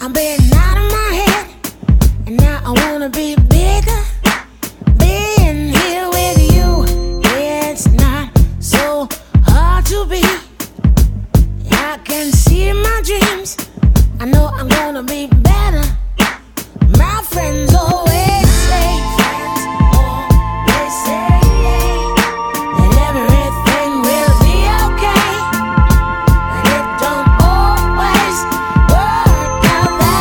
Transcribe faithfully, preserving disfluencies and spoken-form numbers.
I'm being out of my head, and now I wanna be bigger. Being here with you, it's not so hard to be. I can see my dreams, I know I'm gonna be better.